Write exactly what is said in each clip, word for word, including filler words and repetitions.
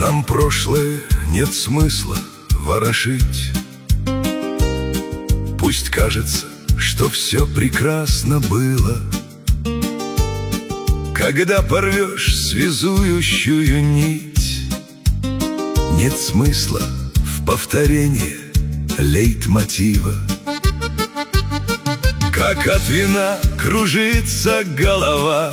Нам прошлое нет смысла ворошить. Пусть кажется, что все прекрасно было. Когда порвешь связующую нить, нет смысла в повторении лейтмотива. Как от вина кружится голова,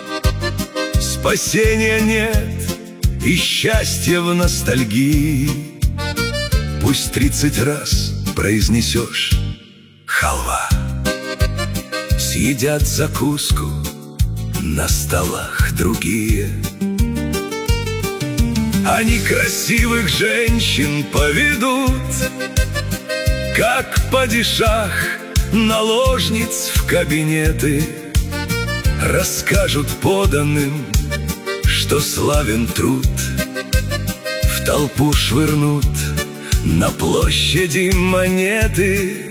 спасения нет и счастья в ностальгии. Пусть тридцать раз произнесешь халва, съедят закуску на столах другие. Они красивых женщин поведут, как падишах, наложниц в кабинеты. Расскажут подданным, что славен труд. В толпу швырнут на площади монеты.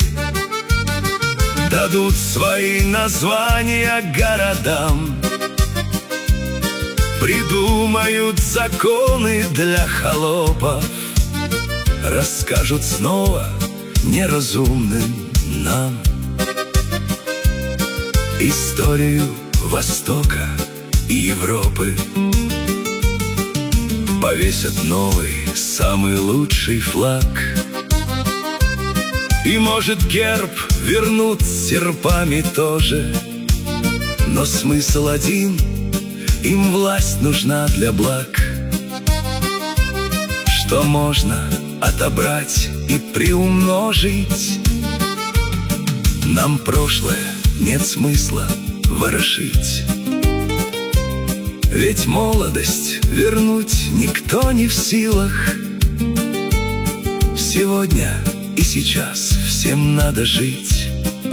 Дадут свои названия городам, придумают законы для холопов. Расскажут снова неразумным нам историю Востока и Европы. Повесят новый, самый лучший флаг. И, может, герб вернут с серпами тоже. Но смысл один — им власть нужна для благ. Что можно отобрать и приумножить, нам прошлое нет смысла ворошить. Ведь молодость вернуть никто не в силах. Сегодня и сейчас всем надо жить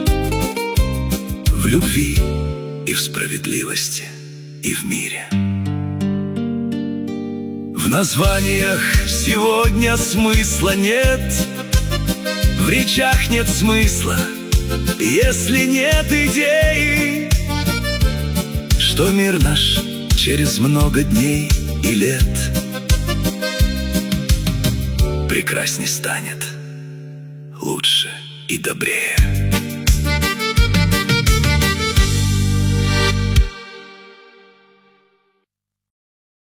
в любви и в справедливости, и в мире. В названиях сегодня смысла нет, в речах нет смысла, если нет идеи, что мир наш через много дней и лет прекрасней станет, лучше и добрее.